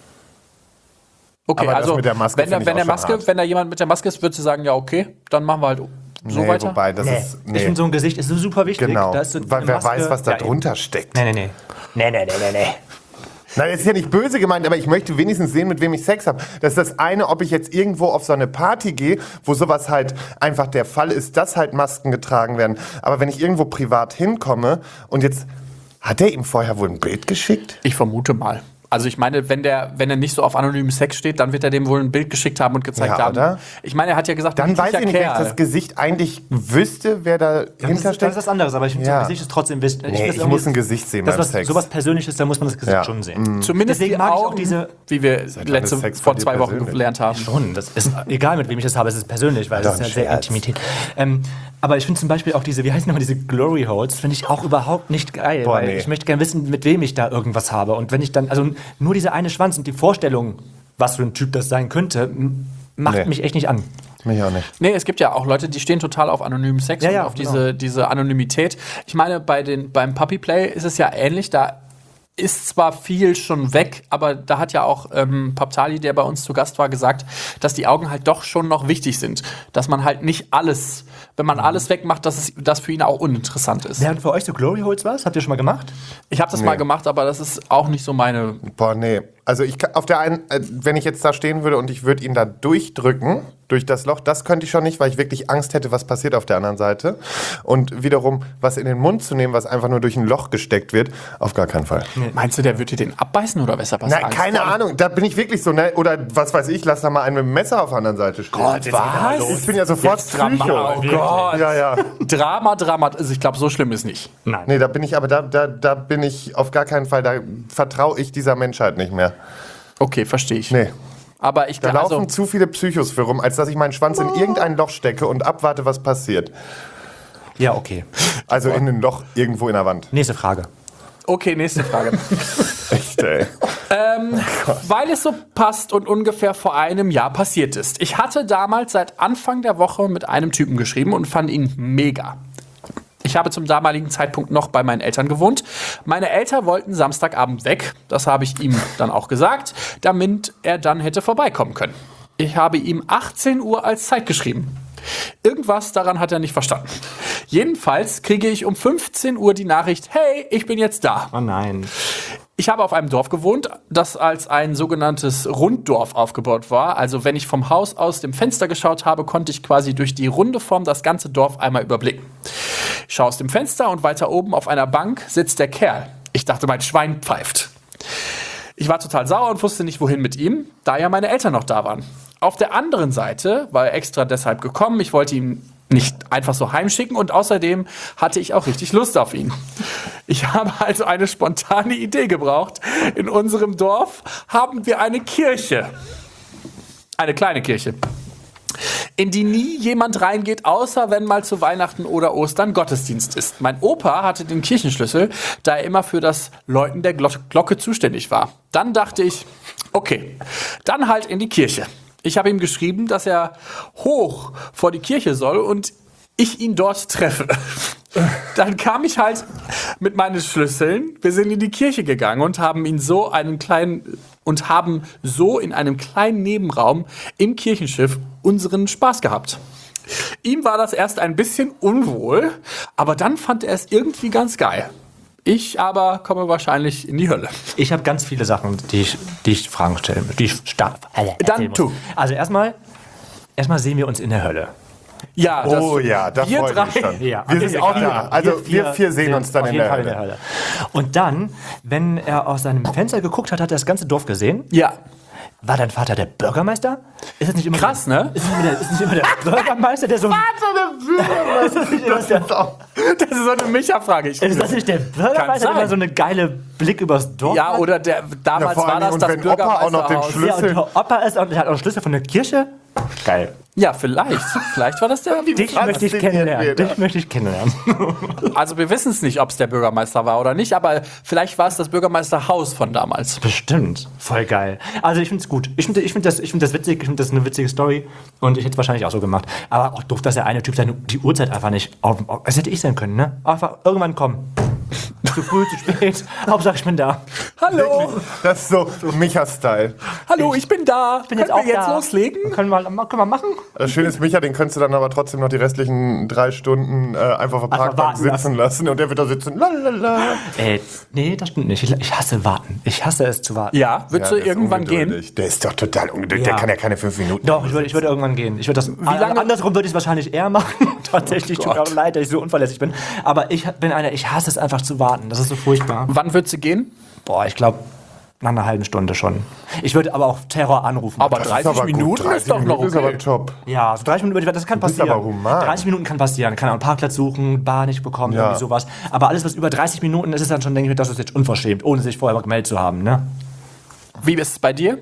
Okay, aber das also mit der Maske wenn, der, find ich wenn, der auch schon Maske, hart. wenn da jemand mit der Maske ist, würdest du sagen, ja okay, dann machen wir halt so nee, weiter. wobei, das Nee. ist. Ich Nee. finde, so ein Gesicht ist so super wichtig. Genau. Da ist so Weil eine wer Maske- weiß, was da Ja, eben. drunter steckt. Nee, nee, nee. Nee, nee, nee, nee, nee. Nein, das ist ja nicht böse gemeint, aber ich möchte wenigstens sehen, mit wem ich Sex habe. Das ist das eine, ob ich jetzt irgendwo auf so eine Party gehe, wo sowas halt einfach der Fall ist, dass halt Masken getragen werden. Aber wenn ich irgendwo privat hinkomme und jetzt... Hat er ihm vorher wohl ein Bild geschickt? Ich vermute mal. Also ich meine, wenn der, wenn er nicht so auf anonymen Sex steht, dann wird er dem wohl ein Bild geschickt haben und gezeigt Ja, haben. oder? Ich meine, er hat ja gesagt, Dann weiß ich nicht, wenn ich Kerl. das Gesicht eigentlich wüsste, wer Das dahinter ist, das steckt. ist was anderes, aber ich finde, Ja. das Gesicht ist trotzdem wichtig. Nee, ich muss ein Gesicht sehen Das beim was Sex. sowas Persönliches, da muss man das Gesicht Ja. schon sehen. Zumindest Deswegen die mag ich auch Augen, diese- wie wir wann letzte, ist Sex vor bei dir zwei Wochen persönlich? gelernt haben. Schon, das ist egal, mit wem ich das habe, es ist persönlich, weil Doch, es ist ja ein sehr Scherz. Intimität. Ähm, aber ich finde zum Beispiel auch diese, wie heißen nochmal diese Glory Holes, finde ich auch überhaupt nicht geil, Boah, weil nee. ich möchte gerne wissen, mit wem ich da irgendwas habe. Und wenn ich dann, also nur diese eine Schwanz und die Vorstellung, was für ein Typ das sein könnte, m- macht Nee. mich echt nicht an. Mich auch nicht. Nee, es gibt ja auch Leute, die stehen total auf anonymen Sex Ja, und ja, auf genau. diese, diese Anonymität. Ich meine, bei den, beim Puppy Play ist es ja ähnlich. Da ist zwar viel schon weg, aber da hat ja auch ähm, Paptali, der bei uns zu Gast war, gesagt, dass die Augen halt doch schon noch wichtig sind. Dass man halt nicht alles, wenn man alles wegmacht, dass es, das für ihn auch uninteressant ist. Während für euch so Glory Holes was? Habt ihr schon mal gemacht? Ich habe das mal gemacht, aber das ist auch nicht so meine. Boah, nee. Also ich kann- auf der einen, äh, wenn ich jetzt da stehen würde und ich würde ihn da durchdrücken, durch das Loch, das könnte ich schon nicht, weil ich wirklich Angst hätte, was passiert auf der anderen Seite. Und wiederum, was in den Mund zu nehmen, was einfach nur durch ein Loch gesteckt wird, auf gar keinen Fall. Meinst du, der würde dir den abbeißen oder weshalb hast du Nein, Angst keine vor? Ahnung, da bin ich wirklich so, ne? Oder was weiß ich, lass da mal einen mit dem Messer auf der anderen Seite stehen. Gott, was? Ich bin ja sofort Jetzt Drama- Psycho. Oh Gott. Ja, ja. Drama, Drama. Also ich glaube, so schlimm ist nicht. Nein. Nee, da bin ich, aber da, da, da bin ich auf gar keinen Fall, da vertraue ich dieser Menschheit nicht mehr. Okay, verstehe ich. Nee. Aber ich Da glaube, laufen also, zu viele Psychos für rum, als dass ich meinen Schwanz in irgendein Loch stecke und abwarte, was passiert. Ja, okay. Also in ein Loch irgendwo in der Wand. Nächste Frage. okay, nächste Frage. Echt, ey. Weil es so passt und ungefähr vor einem Jahr passiert ist. Ich hatte damals seit Anfang der Woche mit einem Typen geschrieben und fand ihn mega. Ich habe zum damaligen Zeitpunkt noch bei meinen Eltern gewohnt. Meine Eltern wollten Samstagabend weg. Das habe ich ihm dann auch gesagt, damit er dann hätte vorbeikommen können. Ich habe ihm achtzehn Uhr als Zeit geschrieben. Irgendwas daran hat er nicht verstanden. Jedenfalls kriege ich um fünfzehn Uhr die Nachricht, hey, ich bin jetzt da. Oh nein. Ich habe auf einem Dorf gewohnt, das als ein sogenanntes Runddorf aufgebaut war. Also wenn ich vom Haus aus dem Fenster geschaut habe, konnte ich quasi durch die runde Form das ganze Dorf einmal überblicken. Ich schaue aus dem Fenster und weiter oben auf einer Bank sitzt der Kerl. Ich dachte, mein Schwein pfeift. Ich war total sauer und wusste nicht, wohin mit ihm, da ja meine Eltern noch da waren. Auf der anderen Seite war er extra deshalb gekommen. Ich wollte ihn nicht einfach so heimschicken und außerdem hatte ich auch richtig Lust auf ihn. Ich habe also eine spontane Idee gebraucht. In unserem Dorf haben wir eine Kirche. Eine kleine Kirche. In die nie jemand reingeht, außer wenn mal zu Weihnachten oder Ostern Gottesdienst ist. Mein Opa hatte den Kirchenschlüssel, da er immer für das Läuten der Glo- Glocke zuständig war. Dann dachte ich, okay, dann halt in die Kirche. Ich habe ihm geschrieben, dass er hoch vor die Kirche soll und ich ihn dort treffe. Dann kam ich halt mit meinen Schlüsseln. Wir sind in die Kirche gegangen und haben ihn so einen kleinen und haben so in einem kleinen Nebenraum im Kirchenschiff unseren Spaß gehabt. Ihm war das erst ein bisschen unwohl, aber dann fand er es irgendwie ganz geil. Ich aber komme wahrscheinlich in die Hölle. Ich habe ganz viele Sachen, die ich, die ich Fragen stellen die ich stark Dann tu. Also erstmal, erstmal sehen wir uns in der Hölle. Ja, das, Oh ja, da wir freue ich drei, mich schon. Ja, Wir sind auch da. Also wir vier sehen uns dann auf in jeden der Fall in Hölle. der Hölle. Und dann, wenn er aus seinem Fenster geguckt hat, hat er das ganze Dorf gesehen. Ja, War dein Vater der Bürgermeister? Ist das nicht immer krass, der, ne? Ist nicht immer der, ist nicht immer der Bürgermeister, der so. Das ist auch- Das ist so eine Micha-Frage. Ich Ist das nicht der Kann Bürgermeister, der sein. immer so eine geile Blick übers Dorf Ja, hat? oder der, damals Ja, vor war allen das Dingen, das und wenn Opa auch noch den Bürgermeisterhaus. Schlüssel- Ja, und der Opa ist und der hat auch einen Schlüssel von der Kirche. Geil. Ja, vielleicht. Vielleicht war das der. Dich Was möchte ich sind wir kennenlernen. da? Dich möchte ich kennenlernen. Also wir wissen es nicht, ob es der Bürgermeister war oder nicht, aber vielleicht war es das Bürgermeisterhaus von damals. Bestimmt. Voll geil. Also ich finde es gut. Ich finde ich find das, ich find das witzig. Ich finde das eine witzige Story. Und ich hätte es wahrscheinlich auch so gemacht. Aber auch doof, dass der eine Typ seine, die Uhrzeit einfach nicht auf, auf. Es hätte ich sein können, ne? Einfach irgendwann kommen. Zu früh, zu spät. Hauptsache, ich bin da. Hallo, Das ist so Micha-Style. hallo, ich bin da. bin jetzt Können auch wir jetzt da. loslegen? Können wir, können wir machen? Das Schöne ist, Micha, den könntest du dann aber trotzdem noch die restlichen drei Stunden äh, einfach auf der Parkbank warten sitzen lassen. und der wird da sitzen. Lalalala. Äh, nee, das stimmt nicht. Ich, ich hasse warten. Ich hasse es zu warten. Ja, würdest Ja, du der ist irgendwann gehen? ungeduldig. Der ist doch total ungeduldig. Ja. Der kann ja keine fünf Minuten. Doch, ich würde, ich würde irgendwann gehen. Ich würde das, Wie lange- Andersrum würde ich es wahrscheinlich eher machen. Tatsächlich, tut mir auch leid, dass ich so unverlässig bin. Aber ich bin einer, ich hasse es einfach zu warten. Das ist so furchtbar. Wann würdest du gehen? Boah, ich glaube, nach einer halben Stunde schon. Ich würde aber auch Terror anrufen. Aber Das ist dreißig aber gut. Minuten dreißig ist doch noch Minuten ist okay. aber top. ja, so dreißig Minuten, würde ich- das kann bist passieren. aber human. dreißig Minuten kann passieren. Kann auch einen Parkplatz suchen, Bar nicht bekommen, Ja. irgendwie sowas. Aber alles, was über dreißig Minuten ist, ist dann schon, denke ich mir, das ist jetzt unverschämt, ohne sich vorher mal gemeldet zu haben. Ne? Wie ist es bei dir?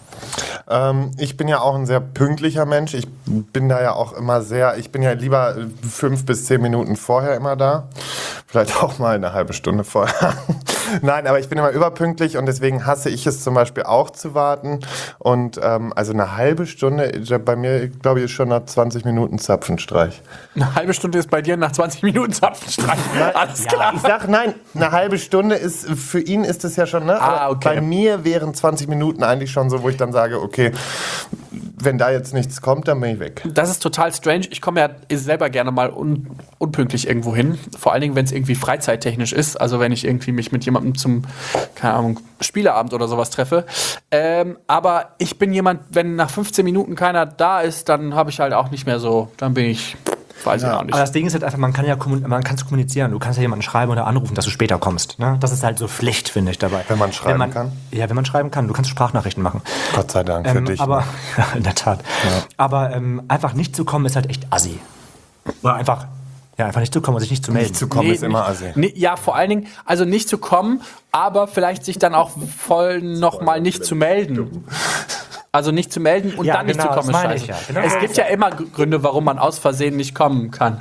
Ähm, ich bin ja auch ein sehr pünktlicher Mensch. Ich bin da ja auch immer sehr, ich bin ja lieber fünf bis zehn Minuten vorher immer da. Vielleicht auch mal eine halbe Stunde vorher. Nein, aber ich bin immer überpünktlich und deswegen hasse ich es zum Beispiel auch zu warten. Und ähm, also eine halbe Stunde, bei mir glaube ich ist schon nach zwanzig Minuten Zapfenstreich. Eine halbe Stunde ist bei dir nach zwanzig Minuten Zapfenstreich. Alles klar. Ich sag nein, eine halbe Stunde ist, für ihn ist es ja schon, ne? Ah, Aber okay. Bei mir wären zwanzig Minuten eigentlich schon so, wo ich dann sage, okay, wenn da jetzt nichts kommt, dann bin ich weg. Das ist total strange. Ich komme ja selber gerne mal un unpünktlich irgendwo hin. Vor allen Dingen, wenn es irgendwie freizeittechnisch ist. Also wenn ich irgendwie mich mit jemandem zum, keine Ahnung, Spieleabend oder sowas treffe. Ähm, aber ich bin jemand, wenn nach fünfzehn Minuten keiner da ist, dann habe ich halt auch nicht mehr so, dann bin ich, weiß ich auch nicht. Aber das Ding ist halt einfach, man kann ja kommun- man kann's kommunizieren. Du kannst ja jemanden schreiben oder anrufen, dass du später kommst. Ne? Das ist halt so Pflicht, finde ich, dabei. Wenn man schreiben man, kann? Ja, wenn man schreiben kann. Du kannst Sprachnachrichten machen. Gott sei Dank für Ähm, dich. aber, ne? ja, in der Tat. Aber ähm, einfach nicht zu kommen ist halt echt assi. Oder einfach, ja, einfach nicht zu kommen und sich nicht zu melden. Nicht zu kommen ist immer nicht- assi. Nee, ja, vor allen Dingen, also nicht zu kommen, aber vielleicht sich dann auch voll nochmal nicht zu melden. Also nicht zu melden und Ja, dann nicht genau, zu kommen, das ist meine scheiße. ich ja. Genau Es das gibt ist ja immer Gr- Gründe, warum man aus Versehen nicht kommen kann.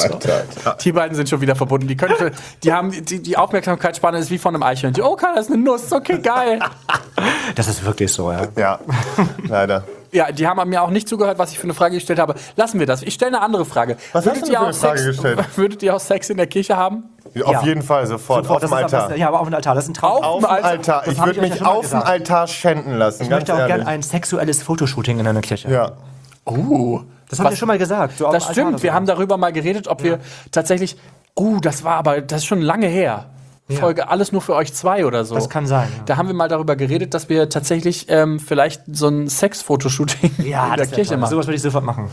Die beiden sind schon wieder verbunden. Die, können, schon- die, haben, die, die Aufmerksamkeitsspanne ist wie von einem Eichhörnchen. Oh, kann das ist eine Nuss? Okay, geil. Das ist wirklich so, ja. Ja, leider. Ja, die haben mir auch nicht zugehört, was ich für eine Frage gestellt habe. Lassen wir das. Ich stelle eine andere Frage. Was hast du denn ihr für eine auch Frage Sex, gestellt? Würdet ihr auch Sex in der Kirche haben? Auf Ja. jeden Fall, sofort. Sofort, auf das dem ist aber- Altar. Ja, aber auf dem Altar. Das ist ein Traum. Auf dem Altar. Altar. Das Ich hab würde ich euch mich ja schon mal auf dem gesagt. Altar schänden lassen. Ich ganz möchte auch ehrlich. gerne ein sexuelles Fotoshooting in einer Kirche. Ja. Uh, Das haben wir schon mal gesagt. So auf Das dem Altar stimmt. oder Wir so. haben darüber mal geredet, ob wir tatsächlich. Uh, das war aber, das ist schon lange her. Folge Alles nur für euch zwei oder so. Das kann sein, ja. Da haben wir mal darüber geredet, dass wir tatsächlich ähm, vielleicht so ein Sex-Fotoshooting Ja, in der das wär Kirche toll. machen. Sowas würde ich sofort machen.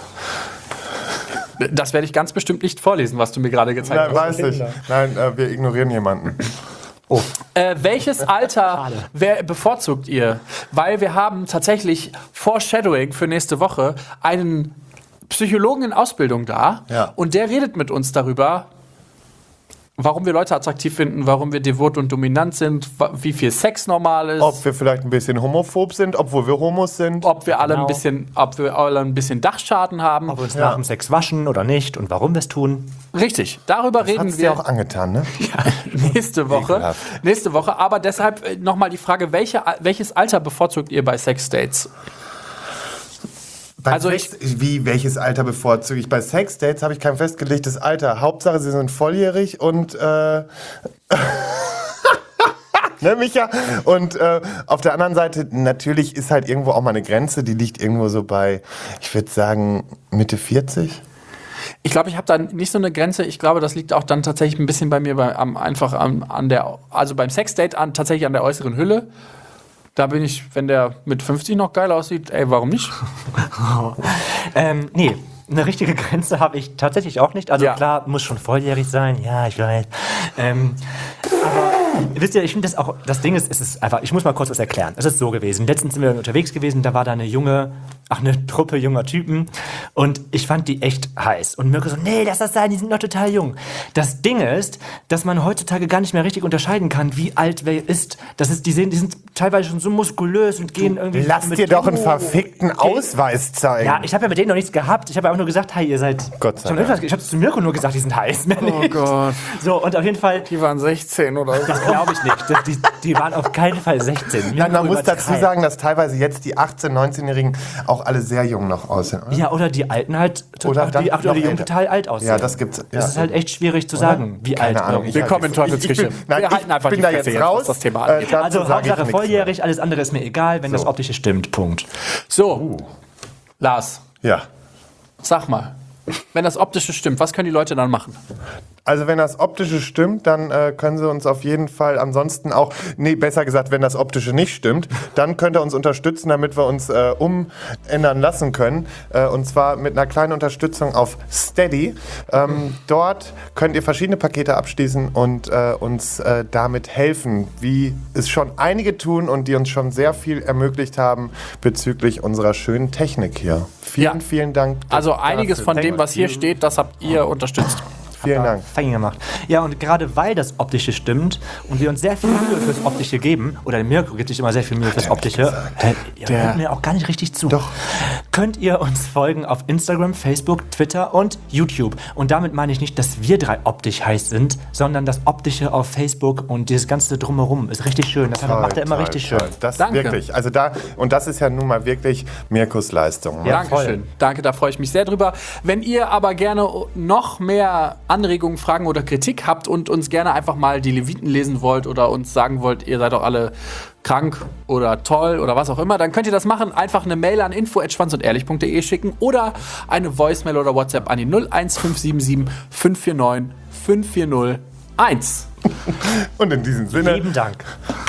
Das werde ich ganz bestimmt nicht vorlesen, was du mir gerade gezeigt Nein, hast. weiß ich. Nein, äh, wir ignorieren jemanden. Äh, welches Alter wer, bevorzugt ihr? Weil wir haben tatsächlich Foreshadowing für nächste Woche einen Psychologen in Ausbildung da Ja. und der redet mit uns darüber, warum wir Leute attraktiv finden, warum wir devot und dominant sind, wa- wie viel Sex normal ist, Ob wir vielleicht ein bisschen homophob sind, obwohl wir Homos sind. ob wir alle Genau. ein bisschen, ob wir alle ein bisschen Dachschaden haben. Ob wir uns Ja. nach dem Sex waschen oder nicht und warum wir es tun. Richtig, darüber reden Hat's dir wir auch angetan, ne? nächste Woche. Ekelhaft. Nächste Woche. Aber deshalb äh, nochmal die Frage, welche, welches Alter bevorzugt ihr bei Sexdates? Bei Also Sex, wie, welches Alter bevorzuge ich? Bei Sexdates habe ich kein festgelegtes Alter. Hauptsache, sie sind volljährig und äh, ne, Micha? Und äh, auf der anderen Seite, natürlich ist halt irgendwo auch mal eine Grenze, die liegt irgendwo so bei, ich würde sagen, Mitte vierzig. Ich glaube, ich habe da nicht so eine Grenze. Ich glaube, das liegt auch dann tatsächlich ein bisschen bei mir bei, am, einfach an, an der, also beim Sexdate an, tatsächlich an der äußeren Hülle. Da bin ich, wenn der mit fünfzig noch geil aussieht, ey, warum nicht? Ähm, nee, eine richtige Grenze habe ich tatsächlich auch nicht. Also Ja. klar, muss schon volljährig sein. Ja, ich weiß. Ähm, aber wisst ihr, ich finde das auch, das Ding ist, es ist einfach, ich muss mal kurz was erklären. Es ist so gewesen. Letztens sind wir unterwegs gewesen, da war da eine junge, ach, eine Truppe junger Typen und ich fand die echt heiß. Und Mirko so, nee, lass das sein, die sind noch total jung. Das Ding ist, dass man heutzutage gar nicht mehr richtig unterscheiden kann, wie alt wer ist. Das ist, die sehen, die sind teilweise schon so muskulös und gehen irgendwie. Lass mit- dir doch einen Oh, verfickten okay. Ausweis zeigen. Ja, ich habe ja mit denen noch nichts gehabt. Ich habe ja auch nur gesagt, hi, ihr seid. Gott sei ich habe Dank. ich hab zu Mirko nur gesagt, die sind heiß. Mehr nicht. Gott. So, und auf jeden Fall. Die waren sechzehn oder so. Das glaube ich nicht. Das, die, die waren auf keinen Fall sechzehn. Nein, man muss dazu sagen, dass teilweise jetzt die achtzehn-, neunzehnjährigen auch alle sehr jung noch aussehen. Oder? Ja, oder die Alten halt, Oder oder die, dann oder die noch Jungen älter. total alt aussehen. Ja, das gibt's. Das ja. ist halt echt schwierig zu sagen, wie Keine alt. Ahnung. irgendwie. Ich Willkommen in halt- ich- ich Teufelsküche. bin- Nein, Wir ich halten einfach bin die da Fresse jetzt jetzt, raus. was das Thema Äh, angeht. dazu Also sag ich Hauptsache nichts volljährig, alles andere ist mir egal, wenn das So. Optische stimmt. Punkt. So, Lars, mehr. Ja. sag mal, wenn das Optische stimmt, was können die Leute dann machen? Also wenn das Optische stimmt, dann äh, können Sie uns auf jeden Fall ansonsten auch, nee, besser gesagt, wenn das Optische nicht stimmt, dann könnt ihr uns unterstützen, damit wir uns äh, umändern lassen können. Äh, und zwar mit einer kleinen Unterstützung auf Steady. Ähm, dort könnt ihr verschiedene Pakete abschließen und äh, uns äh, damit helfen, wie es schon einige tun und die uns schon sehr viel ermöglicht haben bezüglich unserer schönen Technik hier. Vielen, Ja. vielen Dank. Also einiges dafür. von dem, was hier steht, das habt ihr unterstützt. Vielen Dank. Fein gemacht. Ja, und gerade weil das Optische stimmt und wir uns sehr viel Mühe fürs Optische geben, oder Mirko gibt sich immer sehr viel Mühe fürs Optische, der, ihr Der- hört mir auch gar nicht richtig zu. Doch. Könnt ihr uns folgen auf Instagram, Facebook, Twitter und YouTube. Und damit meine ich nicht, dass wir drei optisch heiß sind, sondern das Optische auf Facebook und dieses ganze Drumherum ist richtig schön. Das macht er immer Toll, richtig toll. schön. Das Danke. wirklich. Also da, und das ist ja nun mal wirklich Mirkus Leistung. ne? Ja, Dankeschön. voll. Danke, da freue ich mich sehr drüber. Wenn ihr aber gerne noch mehr Anregungen, Fragen oder Kritik habt und uns gerne einfach mal die Leviten lesen wollt oder uns sagen wollt, ihr seid doch alle krank oder toll oder was auch immer, dann könnt ihr das machen. Einfach eine Mail an info at schwanzundehrlich punkt de schicken oder eine Voicemail oder WhatsApp an die null eins fünf sieben sieben fünf vier neun fünf vier null eins. Und in diesem Sinne Lieben Dank.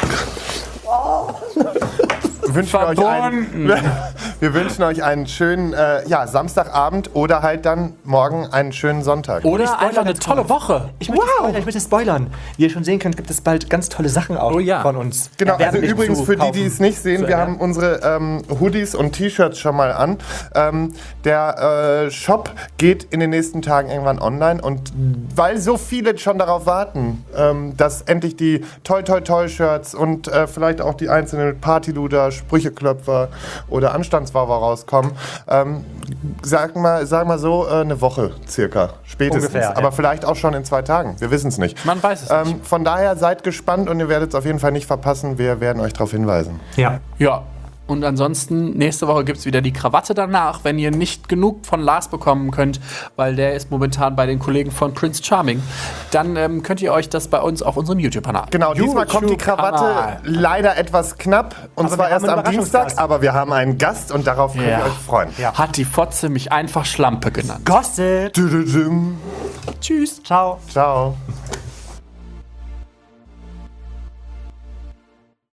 wünschen wir euch einen, wir wünschen euch einen schönen äh, ja, Samstagabend oder halt dann morgen einen schönen Sonntag. Oder spoilern einfach eine jetzt tolle mal. Woche. Ich möchte, spoilern, ich möchte spoilern. Wie ihr schon sehen könnt, gibt es bald ganz tolle Sachen auch Oh ja. von uns. Genau, also Erwerblich übrigens zu für die, die kaufen. es nicht sehen, Zu wir erwerben. haben unsere ähm, Hoodies und T-Shirts schon mal an. Ähm, der äh, Shop geht in den nächsten Tagen irgendwann online und weil so viele schon darauf warten, ähm, dass endlich die Toi Toi Toi Shirts und äh, vielleicht auch die einzelnen Partyluder, Sprücheklöpfer oder Anstandswawa rauskommen, ähm, sagen wir sag mal so äh, eine Woche circa, spätestens. Ungefähr, Aber ja. vielleicht auch schon in zwei Tagen, wir wissen es nicht. Man weiß es nicht. Ähm, von daher seid gespannt und ihr werdet es auf jeden Fall nicht verpassen. Wir werden euch darauf hinweisen. Ja. Ja. Und ansonsten, nächste Woche gibt es wieder die Krawatte danach, wenn ihr nicht genug von Lars bekommen könnt, weil der ist momentan bei den Kollegen von Prince Charming. Dann ähm, könnt ihr euch das bei uns auf unserem YouTube-Kanal. Genau, diesmal kommt die Krawatte YouTube-Kanal. leider etwas knapp und Aber zwar wir erst haben einen am Dienstag, Überraschungsgast. aber wir haben einen Gast und darauf könnt Ja. ihr euch freuen. Ja. Hat die Fotze mich einfach Schlampe genannt. Gossip. Tüdüdüm. Tschüss. Ciao. Ciao.